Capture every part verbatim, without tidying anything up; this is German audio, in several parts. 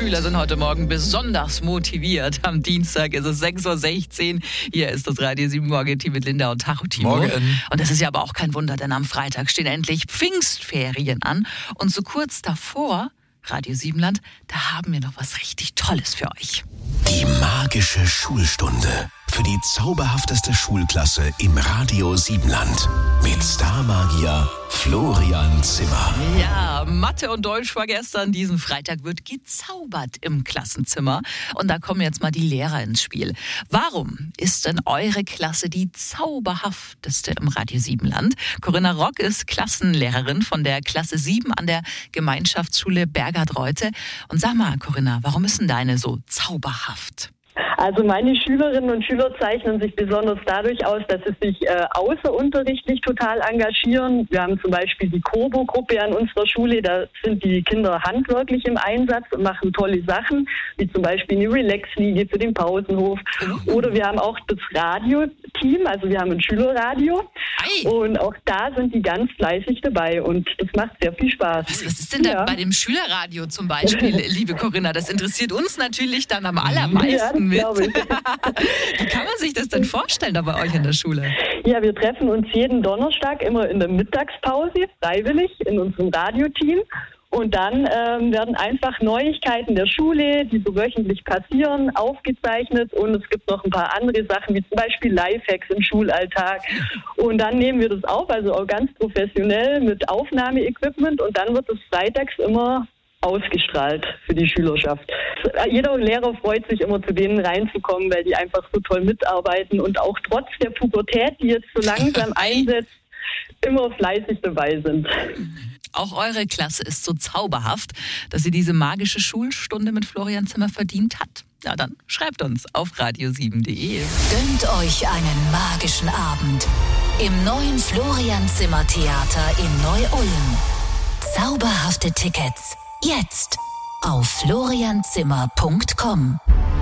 Schüler sind heute Morgen besonders motiviert. Am Dienstag ist es sechs Uhr sechzehn. Hier ist das Radio sieben Morgen-Team mit Linda und Tacho Timo. Morgen. Und das ist ja aber auch kein Wunder, denn am Freitag stehen endlich Pfingstferien an. Und so kurz davor, Radio Siebenland, da haben wir noch was richtig Tolles für euch. Die magische Schulstunde für die zauberhafteste Schulklasse im Radio Siebenland. Mit Starmagier Florian Zimmer. Ja, Mathe und Deutsch war gestern. Diesen Freitag wird gezaubert im Klassenzimmer. Und da kommen jetzt mal die Lehrer ins Spiel. Warum ist denn eure Klasse die zauberhafteste im Radio Siebenland? Corinna Rock ist Klassenlehrerin von der Klasse sieben an der Gemeinschaftsschule Bergard-Reute. Und sag mal, Corinna, warum ist denn deine so zauberhaft? Also meine Schülerinnen und Schüler zeichnen sich besonders dadurch aus, dass sie sich äh, außerunterrichtlich total engagieren. Wir haben zum Beispiel die Kobo-Gruppe an unserer Schule, da sind die Kinder handwerklich im Einsatz und machen tolle Sachen, wie zum Beispiel eine Relax-Liege für den Pausenhof. Oder wir haben auch das Radio-Team, also wir haben ein Schülerradio. Ei. Und auch da sind die ganz fleißig dabei und das macht sehr viel Spaß. Was, was ist denn da Ja. bei dem Schülerradio zum Beispiel, liebe Corinna? Das interessiert uns natürlich dann am allermeisten Ja, mit. das glaube ich. Wie kann man sich das denn vorstellen da bei euch in der Schule? Ja, wir treffen uns jeden Donnerstag immer in der Mittagspause, freiwillig, in unserem Radioteam. Und dann ähm, werden einfach Neuigkeiten der Schule, die so wöchentlich passieren, aufgezeichnet. Und es gibt noch ein paar andere Sachen, wie zum Beispiel Lifehacks im Schulalltag. Und dann nehmen wir das auf, also auch ganz professionell mit Aufnahmeequipment. Und dann wird es freitags immer ausgestrahlt für die Schülerschaft. Jeder Lehrer freut sich immer, zu denen reinzukommen, weil die einfach so toll mitarbeiten und auch trotz der Pubertät, die jetzt so langsam einsetzt, immer fleißig dabei sind. Auch eure Klasse ist so zauberhaft, dass sie diese magische Schulstunde mit Florian Zimmer verdient hat. Ja, dann schreibt uns auf radio sieben punkt de. Gönnt euch einen magischen Abend im neuen Florian Zimmer Theater in Neu-Ulm. Zauberhafte Tickets jetzt auf florian zimmer punkt com.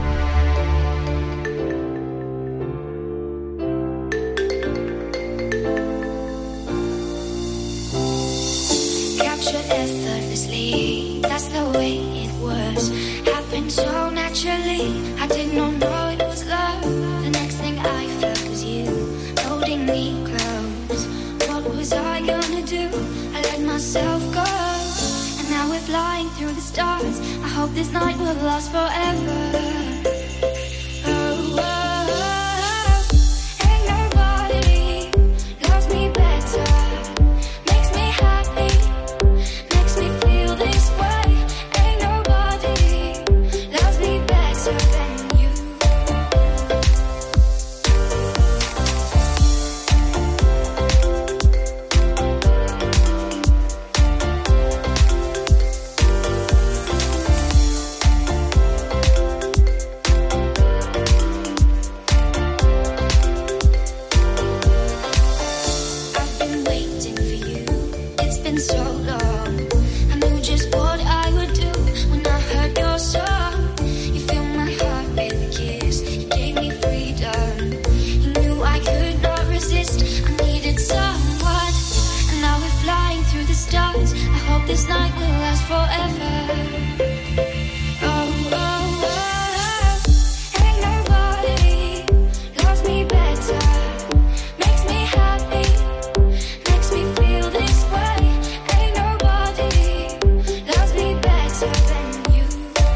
Captured effortlessly, that's the way it was. Happened so naturally, I did not know it was love. The next thing I felt was you, holding me close. What was I gonna do? I let myself go. And now we're flying through the stars. I hope this night will last forever. Oh, oh, oh. Ain't nobody loves me better. Makes me happy, makes me feel this way. Ain't nobody loves me better than you. I've been waiting for you, it's been so long. I knew just what I would do when I heard your song. You filled my heart with a kiss, you gave me freedom. You knew I could not resist, I needed someone. And now we're flying through the stars. I hope this night will last forever. Oh, oh, oh, oh. Ain't nobody loves me better. Makes me happy, makes me feel this way. Ain't nobody loves me better than you.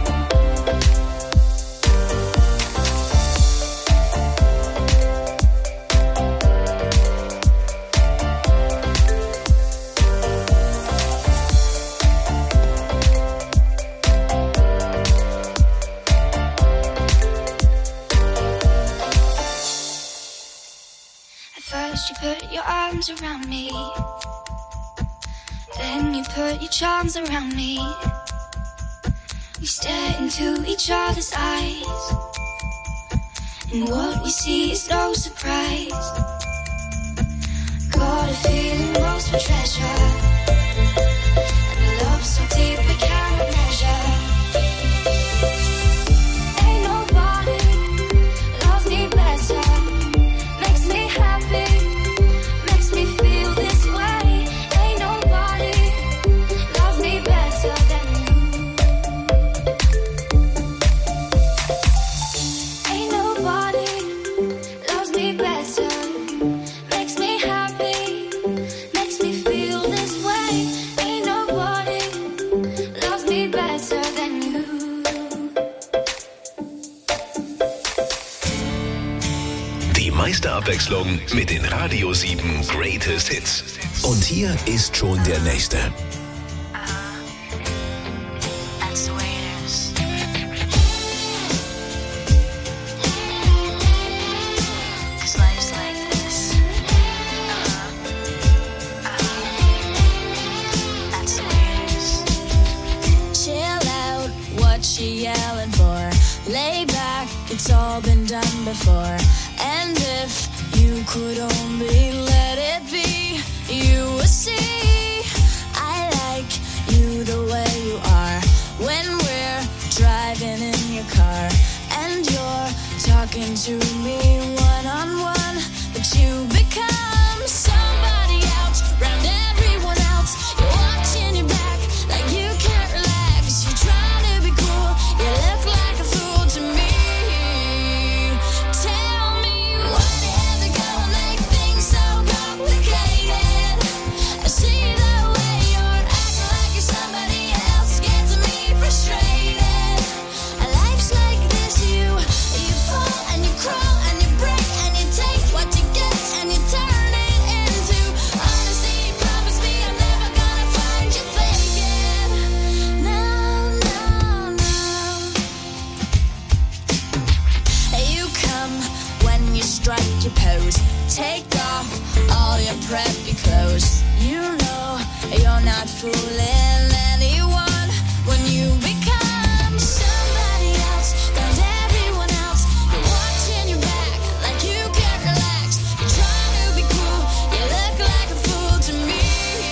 At first you put your arms around me, then you put your charms around me. We stare into each other's eyes, and what we see is no surprise. Got a feeling lost for treasure, and a love so deep we cannot measure. Ain't nobody loves me better. Makes me happy, makes me feel this way. Ain't nobody loves me better than you. Abwechslung mit den Radio sieben Greatest Hits. Und hier ist schon der nächste. Yelling for, lay back, it's all been done before. And if you could only let it be, you would see I like you the way you are. When we're driving in your car and you're talking to me one on one, but you become somebody else, round everyone else. You're watching your back like you can't relax. You're trying to be cool, you look like a fool to me. Tell me what you have to go and make things so complicated. I see the way you're acting like you're somebody else, gets me frustrated. Life's like this, you you fall and you crawl and you break and you take what you get and you turn it into honesty. Promise me I'm never gonna find you faking. No, no, no. You come when you strike your pose. Take off all your preppy clothes. You know you're not fooling anyone when you become somebody else, and everyone else. You're watching your back like you can't relax. You're trying to be cool, you look like a fool to me.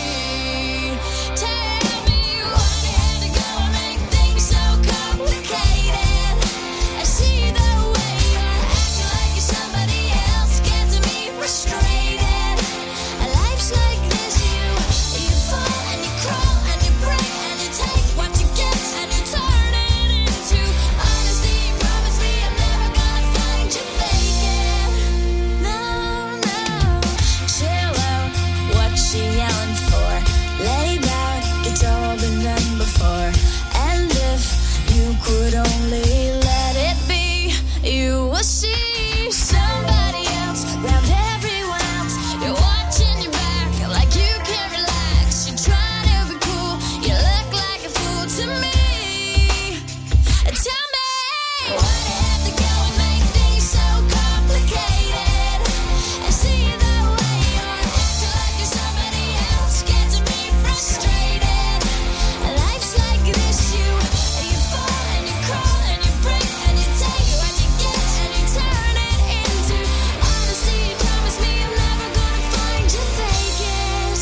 Tell me what you had to go and make things so complicated. I see the way you're acting like you're somebody else, gets me frustrated. Life's like this, you you fall and you crawl and you break and you take what you get and you turn it into honesty. Promise me I'm never gonna find you faking. No, no. Chill out, what you yelling for? Lay back, it's all been done before. And if you could only let it be, you will see somebody else, round everyone else. You're watching your back like you can't relax. You're trying to be cool, you look like a fool to me. Tell me why you have to go and make things so complicated. I see the way you're acting like you're somebody else, gets me frustrated. Life's like this, you you fall and you crawl and you break and you take what you get and you turn it into honesty. Promise me I'm never gonna find you faking.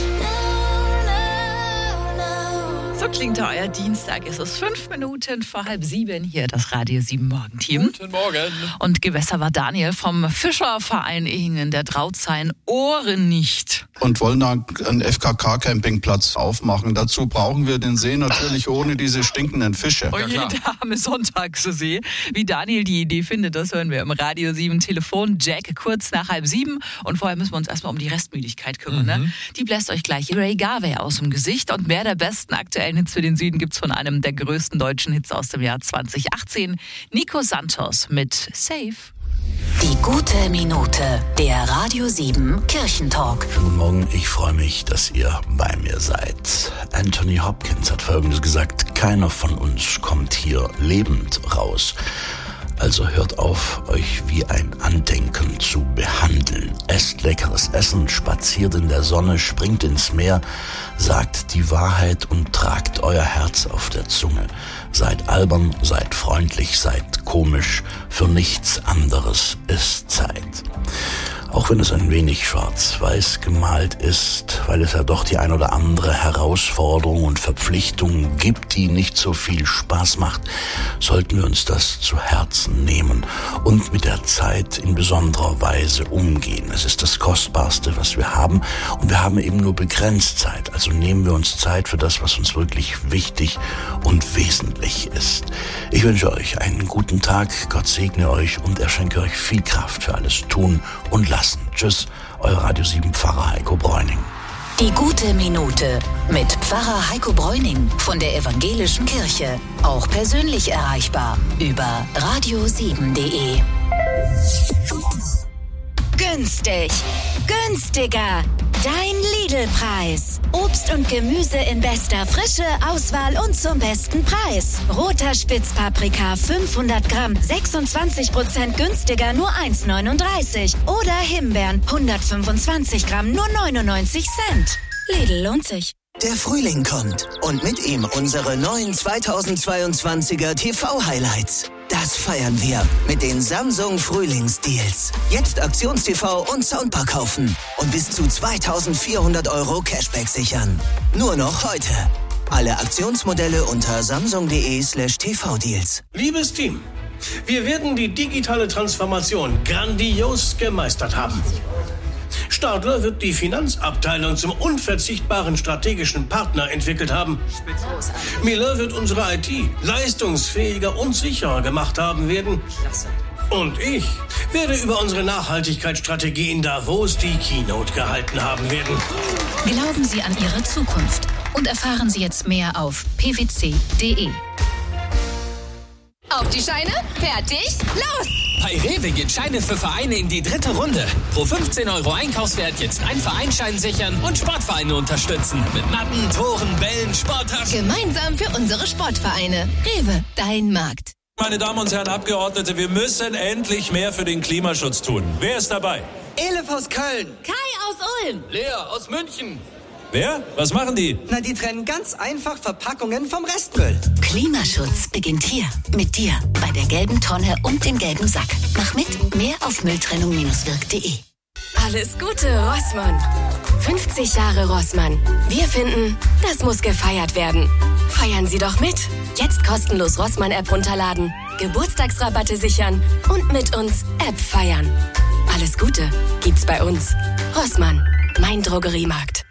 No, no, no. So klingt euer Dienstag. Es ist fünf Minuten vor halb sieben hier, das Radio sieben Morgenteam. Guten Morgen. Und Gewässer war Daniel vom Fischerverein Ehingen. Der traut seinen Ohren nicht. Und wollen da einen F K K-Campingplatz aufmachen. Dazu brauchen wir den See natürlich ohne diese stinkenden Fische. Und klar. jeder arme Sonntagssee. Wie Daniel die Idee findet, das hören wir im Radio sieben Telefon. Jack kurz nach halb sieben. Und vorher müssen wir uns erstmal um die Restmüdigkeit kümmern. Mhm. Ne? Die bläst euch gleich Ray Garvey aus dem Gesicht. Und mehr der besten aktuellen Hits für den Süden gibt's von einem der größten deutschen Hits aus dem Jahr zwanzig achtzehn. Nico Santos mit Safe. Die gute Minute, der Radio sieben Kirchentalk. Guten Morgen, ich freue mich, dass ihr bei mir seid. Anthony Hopkins hat Folgendes gesagt: Keiner von uns kommt hier lebend raus. Also hört auf, euch wie ein Andenken zu behandeln. Esst leckeres Essen, spaziert in der Sonne, springt ins Meer, sagt die Wahrheit und tragt euer Herz auf der Zunge. Seid albern, seid freundlich, seid komisch. Für nichts anderes ist Zeit. Auch wenn es ein wenig schwarz-weiß gemalt ist, weil es ja doch die ein oder andere Herausforderung und Verpflichtung gibt, die nicht so viel Spaß macht, sollten wir uns das zu Herzen nehmen und mit der Zeit in besonderer Weise umgehen. Es ist das Kostbarste, was wir haben, und wir haben eben nur begrenzt Zeit. Also nehmen wir uns Zeit für das, was uns wirklich wichtig und wesentlich ist. Ich wünsche euch einen guten Tag, Gott segne euch und er schenke euch viel Kraft für alles Tun und Lassen. Tschüss, euer Radio sieben Pfarrer Heiko Bräuning. Die gute Minute mit Pfarrer Heiko Bräuning von der Evangelischen Kirche. Auch persönlich erreichbar über radio sieben punkt de. Günstig. Günstiger. Dein Lidl-Preis. Obst und Gemüse in bester Frische, Auswahl und zum besten Preis. Roter Spitzpaprika fünfhundert Gramm, sechsundzwanzig Prozent günstiger, nur eins neununddreißig. Oder Himbeeren hundertfünfundzwanzig Gramm, nur neunundneunzig Cent. Lidl lohnt sich. Der Frühling kommt und mit ihm unsere neuen zweitausendzweiundzwanziger T V-Highlights. Das feiern wir mit den Samsung Frühlingsdeals. Jetzt Aktions-T V und Soundbar kaufen und bis zu zweitausendvierhundert Euro Cashback sichern. Nur noch heute. Alle Aktionsmodelle unter samsung.de slash tv-deals. Liebes Team, wir werden die digitale Transformation grandios gemeistert haben. Stadler wird die Finanzabteilung zum unverzichtbaren strategischen Partner entwickelt haben. Miller wird unsere I T leistungsfähiger und sicherer gemacht haben werden. Und ich werde über unsere Nachhaltigkeitsstrategie in Davos die Keynote gehalten haben werden. Glauben Sie an Ihre Zukunft und erfahren Sie jetzt mehr auf p w c punkt d e. Auf die Scheine, fertig, los! Bei Rewe geht Scheine für Vereine in die dritte Runde. Pro fünfzehn Euro Einkaufswert jetzt einen Vereinsschein sichern und Sportvereine unterstützen. Mit Matten, Toren, Bällen, Sporttaschen. Gemeinsam für unsere Sportvereine. Rewe, dein Markt. Meine Damen und Herren Abgeordnete, wir müssen endlich mehr für den Klimaschutz tun. Wer ist dabei? Elif aus Köln. Kai aus Ulm. Lea aus München. Wer? Was machen die? Na, die trennen ganz einfach Verpackungen vom Restmüll. Klimaschutz beginnt hier mit dir bei der gelben Tonne und dem gelben Sack. Mach mit, mehr auf mülltrennung Bindestrich wirk punkt de. Alles Gute, Rossmann. fünfzig Jahre Rossmann. Wir finden, das muss gefeiert werden. Feiern Sie doch mit. Jetzt kostenlos Rossmann-App runterladen, Geburtstagsrabatte sichern und mit uns App feiern. Alles Gute gibt's bei uns. Rossmann, mein Drogeriemarkt.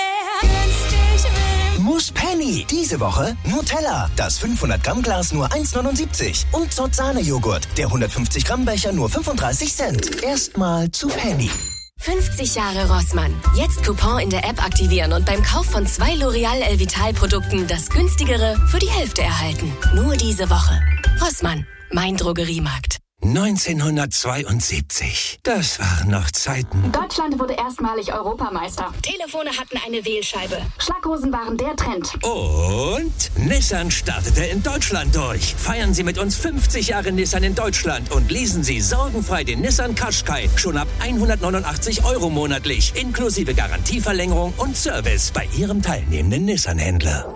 Muss Penny. Diese Woche Nutella. Das fünfhundert Gramm Glas nur eins neunundsiebzig. Und Zott Sahne-Joghurt. Der hundertfünfzig Gramm Becher nur fünfunddreißig Cent. Erstmal zu Penny. fünfzig Jahre Rossmann. Jetzt Coupon in der App aktivieren und beim Kauf von zwei L'Oreal Elvital-Produkten das günstigere für die Hälfte erhalten. Nur diese Woche. Rossmann, mein Drogeriemarkt. neunzehnhundertzweiundsiebzig. Das waren noch Zeiten. Deutschland wurde erstmalig Europameister. Telefone hatten eine Wählscheibe. Schlaghosen waren der Trend. Und Nissan startete in Deutschland durch. Feiern Sie mit uns fünfzig Jahre Nissan in Deutschland und leasen Sie sorgenfrei den Nissan Qashqai schon ab hundertneunundachtzig Euro monatlich, inklusive Garantieverlängerung und Service bei Ihrem teilnehmenden Nissan-Händler.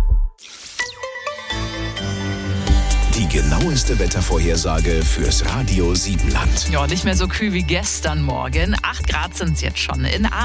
Die genaueste Wettervorhersage fürs Radio Siebenland. Ja, nicht mehr so kühl wie gestern Morgen. acht Grad sind es jetzt schon in